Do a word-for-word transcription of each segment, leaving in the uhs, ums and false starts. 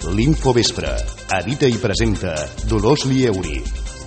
L'Infovespre. Edita i presenta Dolors Lieuri.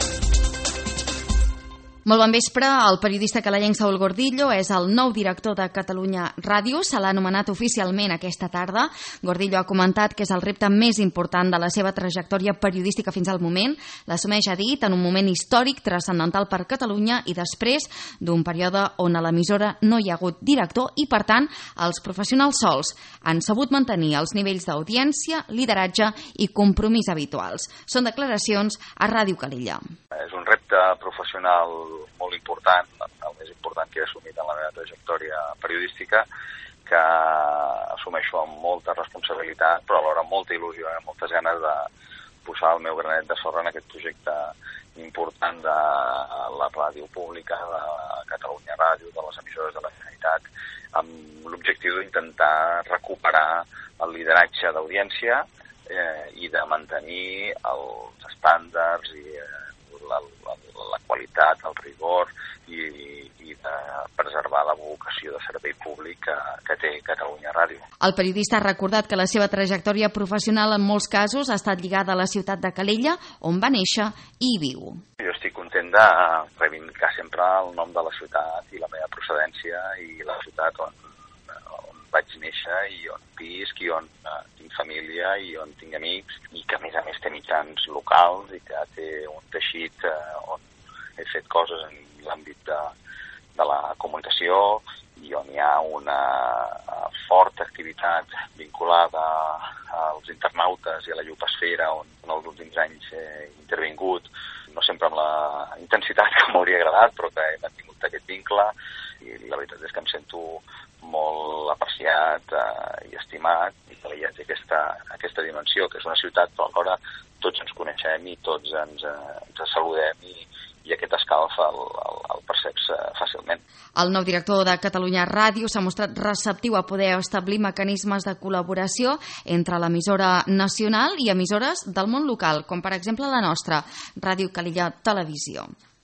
Molt bon vespre. El periodista calellenc Saúl Gordillo és el nou director de Catalunya Ràdio. Se l'ha nomenat oficialment aquesta tarda. Gordillo ha comentat que és el repte més important de la seva trajectòria periodística fins al moment. L'assumeix, ha dit, en un moment històric transcendental per Catalunya i després d'un període on a l'emissora no hi ha hagut director i, per tant, els professionals sols han sabut mantenir els nivells d'audiència, lideratge i compromís habituals. Són declaracions a Ràdio Calella. És un repte professional molt important, el més important que he assumit en la meva trajectòria periodística, que assumeixo amb molta responsabilitat, però alhora amb molta il·lusió i amb moltes ganes de posar el meu granet de sorra en aquest projecte important de la ràdio pública, de Catalunya Ràdio, de les emissores de la Generalitat, amb l'objectiu d'intentar recuperar el lideratge d'audiència eh, i de mantenir els estàndards i eh, La, la, la qualitat, el rigor i, i de preservar la vocació de servei públic que, que té Catalunya Ràdio. El periodista ha recordat que la seva trajectòria professional en molts casos ha estat lligada a la ciutat de Calella, on va néixer i hi viu. Jo estic content de reivindicar sempre el nom de la ciutat i la meva procedència i la ciutat on, on vaig néixer i on visc i on uh, tinc família i on tinc amics i que a més a més té mitjans locals i que té un teixit uh, on he fet coses en l'àmbit de, de la comunicació i on hi ha una uh, forta activitat vinculada als internautes i a la llopesfera on en els últims anys he intervingut, no sempre amb la intensitat que m'hauria agradat, però que he mantingut aquest vincle i la veritat és que em sento molt apreciat eh, i estimat i que hi ha aquesta, aquesta dimensió, que és una ciutat però alhora tots ens coneixem i tots ens, eh, ens saludem i, i aquest escalf el, el, el perceps eh, fàcilment. El nou director de Catalunya Ràdio s'ha mostrat receptiu a poder establir mecanismes de col·laboració entre l'emissora nacional i emissores del món local, com per exemple la nostra, Ràdio Calella Televisió.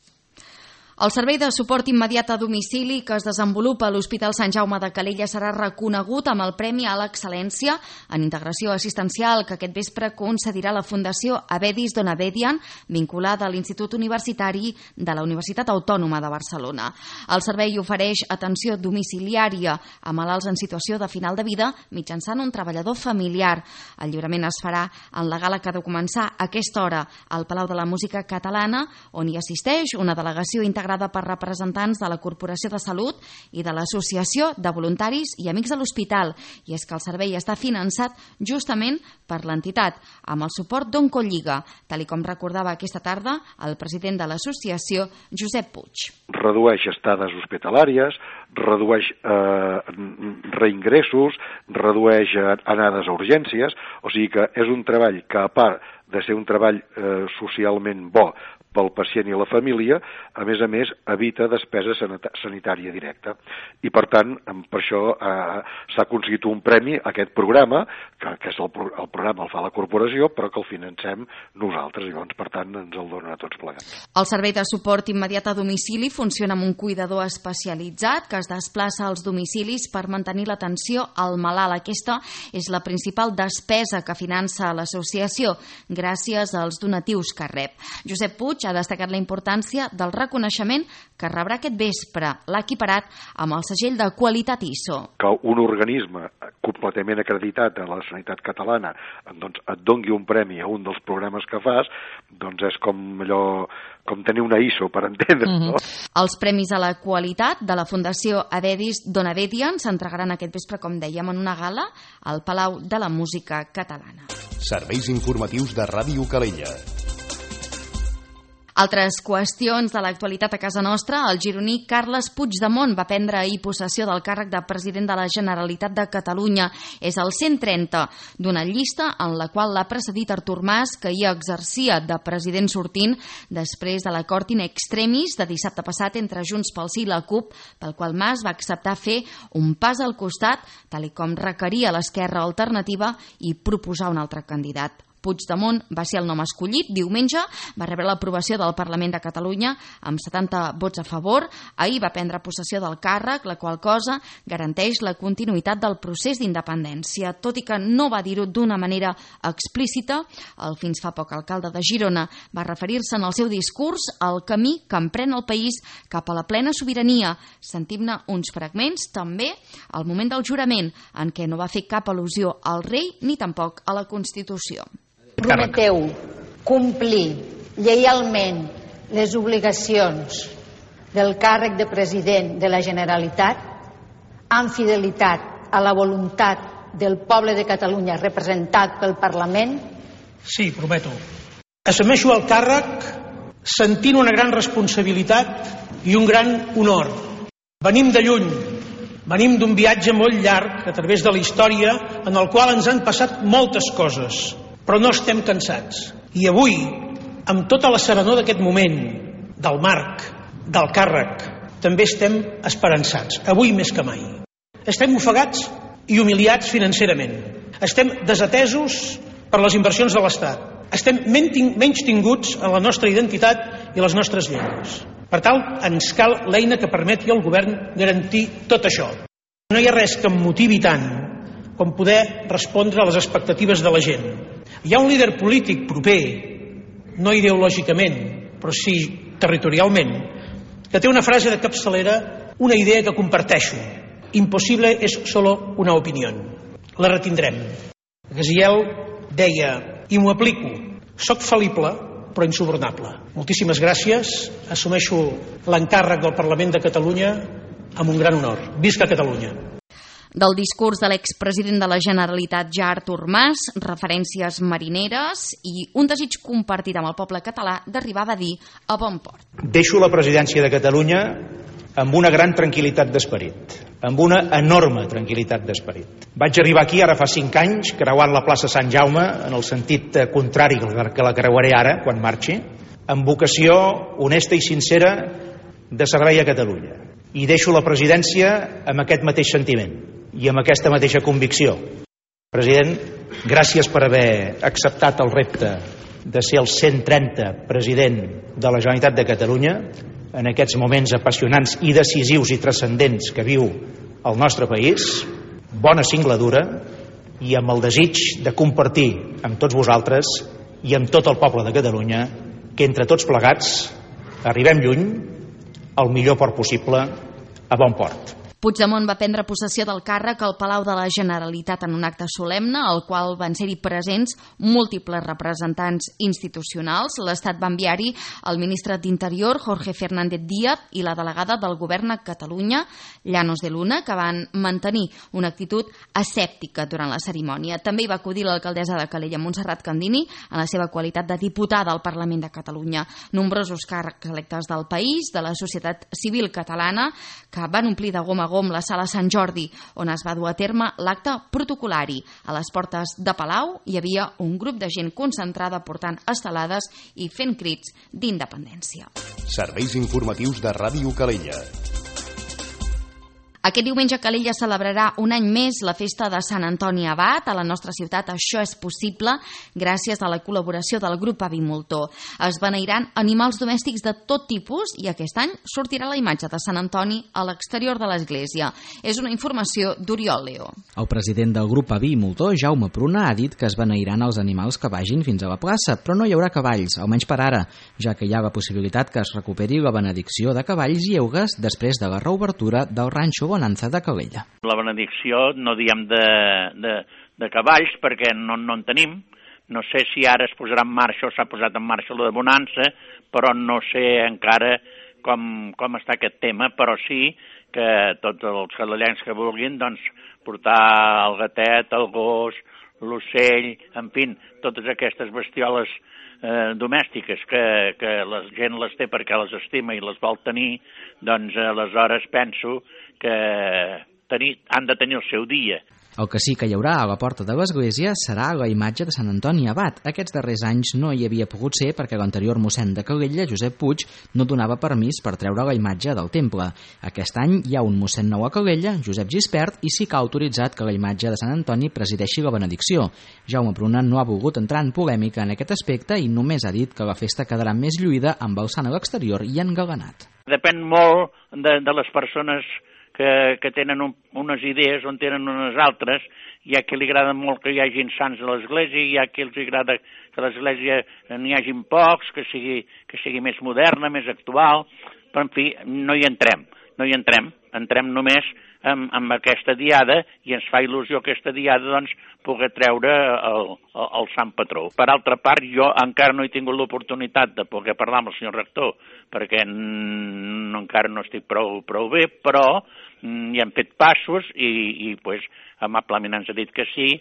El servei de suport immediat a domicili que es desenvolupa a l'Hospital Sant Jaume de Calella serà reconegut amb el Premi a l'Excel·lència en Integració Assistencial que aquest vespre concedirà la Fundació Avedis Donabedian, vinculada a l'Institut Universitari de la Universitat Autònoma de Barcelona. El servei ofereix atenció domiciliària a malalts en situació de final de vida mitjançant un treballador familiar. El lliurament es farà en la gala que ha de començar a aquesta hora al Palau de la Música Catalana, on hi assisteix una delegació integrada integrada per representants de la Corporació de Salut i de l'Associació de Voluntaris i Amics de l'Hospital. I és que el servei està finançat justament per l'entitat, amb el suport d'Oncolliga, tal com recordava aquesta tarda el president de l'associació, Josep Puig. Redueix estades hospitalàries, redueix eh, reingressos, redueix anades a urgències, o sigui que és un treball que, a part de ser un treball eh, socialment bo pel pacient i la família, a més a més evita despesa sanitària directa. I per tant, per això eh, s'ha aconseguit un premi a aquest programa, que, que és el, el programa el fa la corporació, però que el financem nosaltres, i llavors, per tant, ens el donen a tots plegats. El servei de suport immediat a domicili funciona amb un cuidador especialitzat que es desplaça als domicilis per mantenir l'atenció al malalt. Aquesta és la principal despesa que finança l'associació, gràcies als donatius que rep. Josep Puig ha destacat la importància del reconeixement que rebrà aquest vespre, l'ha equiparat amb el segell de qualitat I S O. Que un organisme completament acreditat a la sanitat catalana doncs, et dongui un premi a un dels programes que fas, doncs és com allò, com tenir una I S O, per entendre. Mm-hmm. No? Els premis a la qualitat de la Fundació Avedis Donabedian s'entregaran aquest vespre, com dèiem, en una gala al Palau de la Música Catalana. Serveis informatius de Ràdio Calella. Altres qüestions de l'actualitat a casa nostra. El gironí Carles Puigdemont va prendre ahir possessió del càrrec de president de la Generalitat de Catalunya. És el cent trenta d'una llista en la qual l'ha precedit Artur Mas, que hi exercia de president sortint després de l'acord in extremis de dissabte passat entre Junts pel Sí i la CUP, pel qual Mas va acceptar fer un pas al costat, tal com requeria l'esquerra alternativa, i proposar un altre candidat. Puigdemont va ser el nom escollit. Diumenge va rebre l'aprovació del Parlament de Catalunya amb setanta vots a favor. Ahir va prendre possessió del càrrec, la qual cosa garanteix la continuïtat del procés d'independència. Tot i que no va dir-ho d'una manera explícita, el fins fa poc alcalde de Girona va referir-se en el seu discurs al camí que emprèn el país cap a la plena sobirania. Sentim-ne uns fragments també al moment del jurament, en què no va fer cap al·lusió al rei ni tampoc a la Constitució. Prometeu complir lleialment les obligacions del càrrec de president de la Generalitat amb fidelitat a la voluntat del poble de Catalunya representat pel Parlament? Sí, prometo. Assumeixo el càrrec sentint una gran responsabilitat i un gran honor. Venim de lluny, venim d'un viatge molt llarg a través de la història en el qual ens han passat moltes coses, però no estem cansats. I avui, amb tota la serenor d'aquest moment, del marc, del càrrec, també estem esperançats, avui més que mai. Estem ofegats i humiliats financerament. Estem desatesos per les inversions de l'Estat. Estem menys tinguts en la nostra identitat i les nostres llengües. Per tant, ens cal l'eina que permeti al govern garantir tot això. No hi ha res que em motivi tant com poder respondre a les expectatives de la gent. Hi ha un líder polític proper, no ideològicament, però sí territorialment, que té una frase de capçalera, una idea que comparteixo. Impossible és solo una opinió. La retindrem. Gaziel deia, i m'ho aplico, soc fal·lible però insubornable. Moltíssimes gràcies, assumeixo l'encàrrec del Parlament de Catalunya amb un gran honor. Visca Catalunya! Del discurs de l'expresident de la Generalitat, ja Artur Mas, referències marineres i un desig compartit amb el poble català d'arribar a dir a bon port. Deixo la presidència de Catalunya amb una gran tranquil·litat d'esperit, amb una enorme tranquil·litat d'esperit. Vaig arribar aquí ara fa cinc anys, creuant la plaça Sant Jaume, en el sentit contrari que la creuaré ara, quan marxi, amb vocació honesta i sincera de servei a Catalunya. I deixo la presidència amb aquest mateix sentiment i amb aquesta mateixa convicció. President, gràcies per haver acceptat el repte de ser el cent trenta president de la Generalitat de Catalunya en aquests moments apassionants i decisius i transcendents que viu el nostre país. Bona singladura i amb el desig de compartir amb tots vosaltres i amb tot el poble de Catalunya que entre tots plegats arribem lluny al millor port possible, a bon port. Puigdemont va prendre possessió del càrrec al Palau de la Generalitat en un acte solemne, al qual van ser-hi presents múltiples representants institucionals. L'Estat va enviar-hi el ministre d'Interior, Jorge Fernández Díaz, i la delegada del govern a Catalunya, Llanos de Luna, que van mantenir una actitud escèptica durant la cerimònia. També hi va acudir l'alcaldessa de Calella, Montserrat Candini, en la seva qualitat de diputada al Parlament de Catalunya. Nombrosos càrrecs electes del país, de la societat civil catalana, que van omplir de gom a gom la sala Sant Jordi, on es va dur a terme l'acte protocolari. A les portes de Palau hi havia un grup de gent concentrada portant estelades i fent crits d'independència. Serveis informatius de Ràdio Calella. Aquest diumenge Calella celebrarà un any més la festa de Sant Antoni Abat. A la nostra ciutat això és possible gràcies a la col·laboració del grup Avi Moltó. Es beneiran animals domèstics de tot tipus i aquest any sortirà la imatge de Sant Antoni a l'exterior de l'església. És una informació d'Oriol Leo. El president del grup Avi Moltó, Jaume Pruna, ha dit que es beneiran els animals que vagin fins a la plaça, però no hi haurà cavalls, almenys per ara, ja que hi ha la possibilitat que es recuperi la benedicció de cavalls i eugues després de la reobertura del ranxo Bonanza de Calella. La benedicció no diem de, de, de cavalls perquè no, no en tenim. No sé si ara es posarà en marxa o s'ha posat en marxa la de Bonanza, però no sé encara com, com està aquest tema, però sí que tots els calellencs que vulguin doncs, portar el gatet, el gos, l'ocell, en fi, totes aquestes bestioles eh, domèstiques que, que la gent les té perquè les estima i les vol tenir, doncs aleshores penso que tenir, han de tenir el seu dia. El que sí que hi haurà a la porta de l'església serà la imatge de Sant Antoni Abat. Aquests darrers anys no hi havia pogut ser perquè l'anterior mossèn de Calella, Josep Puig, no donava permís per treure la imatge del temple. Aquest any hi ha un mossèn nou a Calella, Josep Gispert, i sí que ha autoritzat que la imatge de Sant Antoni presideixi la benedicció. Jaume Pruna no ha volgut entrar en polèmica en aquest aspecte i només ha dit que la festa quedarà més lluïda amb el sant a l'exterior i engalanat. Depèn molt de, de les persones que, que tenen un, unes idees on tenen unes altres. Hi ha qui li agrada molt que hi hagin sants a l'església, hi ha qui els agrada que l'església n'hi hagin pocs, que sigui, que sigui més moderna, més actual, però en fi, no hi entrem, no hi entrem, entrem només amb, amb aquesta diada i ens fa il·lusió aquesta diada doncs poder treure el, el, el sant patró. Per altra part, jo encara no he tingut l'oportunitat de poder parlar amb el senyor rector perquè no, encara no estic prou, prou bé, però hi hem fet passos i, i pues, amablement ens ha dit que sí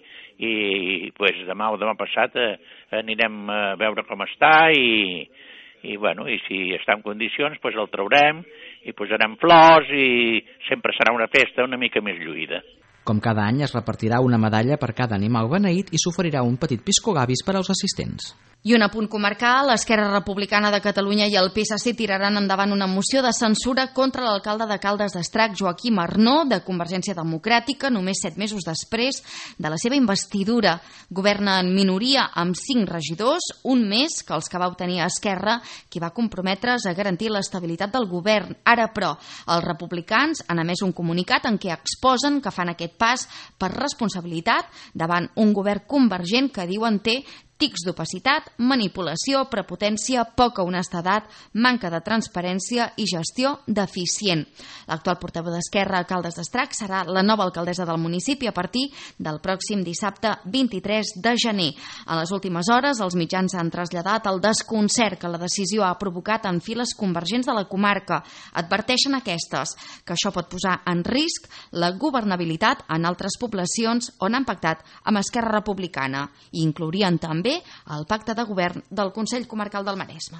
i pues, demà o demà passat eh, anirem a veure com està i, i, bueno, i si està en condicions pues, el traurem i posarem flors i sempre serà una festa una mica més lluïda. Com cada any es repartirà una medalla per cada animal beneït i s'oferirà un petit piscolabis per als assistents. I un apunt comarcal, l'Esquerra Republicana de Catalunya i el P S C tiraran endavant una moció de censura contra l'alcalde de Caldes d'Estrac, Joaquim Arnó, de Convergència Democràtica, només set mesos després de la seva investidura. Governa en minoria amb cinc regidors, un més que els que va obtenir a Esquerra, qui va comprometre's a garantir l'estabilitat del govern. Ara, però, els republicans han emès un comunicat en què exposen que fan aquest pas per responsabilitat davant un govern convergent que diuen té tics d'opacitat, manipulació, prepotència, poca honestedat, manca de transparència i gestió deficient. L'actual portaveu d'Esquerra a Caldes d'Estrac serà la nova alcaldessa del municipi a partir del pròxim dissabte vint-i-tres de gener. A les últimes hores, els mitjans han traslladat el desconcert que la decisió ha provocat en files convergents de la comarca. Adverteixen aquestes que això pot posar en risc la governabilitat en altres poblacions on han pactat amb Esquerra Republicana i inclourien també el pacte de govern del Consell Comarcal del Maresme.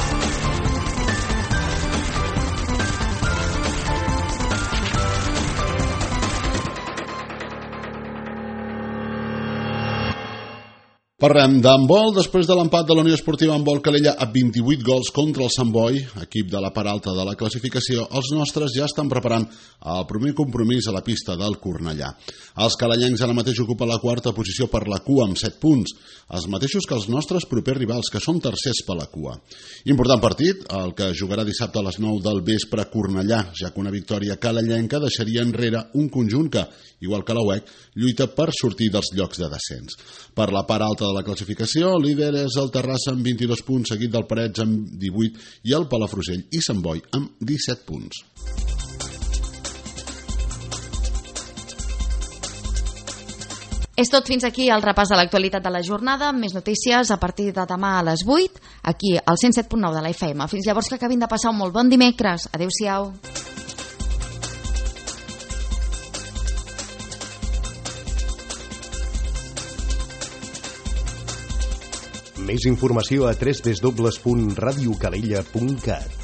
Parlem d'handbol. Després de l'empat de la Unió Esportiva Handbol Calella a vint-i-vuit gols contra el Sant Boi, equip de la part alta de la classificació, els nostres ja estan preparant el primer compromís a la pista del Cornellà. Els calellencs ara mateix ocupen la quarta posició per la cua amb set punts, els mateixos que els nostres propers rivals, que són tercers per la cua. Important partit, el que jugarà dissabte a les nou del vespre a Cornellà, ja que una victòria calellenca deixaria enrere un conjunt que, igual que la U E C, lluita per sortir dels llocs de descens. Per la part alta de la classificació, el líder és el Terrassa amb vint-i-dos punts, seguit del Parets amb divuit i el Palafrugell i Sant Boi amb disset punts. És tot fins aquí el repàs de l'actualitat de la jornada. Més notícies a partir de demà a les vuit, aquí al cent set punt nou de la F M. Fins llavors, que acabin de passar un molt bon dimecres. Adéu-siau. Més informació a w w w punt radio calella punt cat.